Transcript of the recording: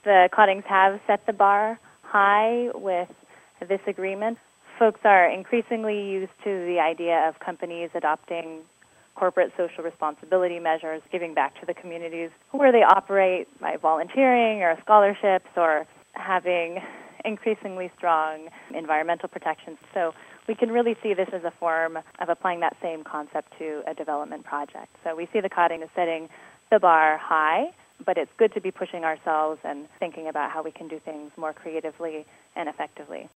The Cottings have set the bar high with this agreement. Folks are increasingly used to the idea of companies adopting corporate social responsibility measures, giving back to the communities where they operate by volunteering or scholarships or having increasingly strong environmental protections. So we can really see this as a form of applying that same concept to a development project. So we see the Cottings as setting the bar high, but it's good to be pushing ourselves and thinking about how we can do things more creatively and effectively.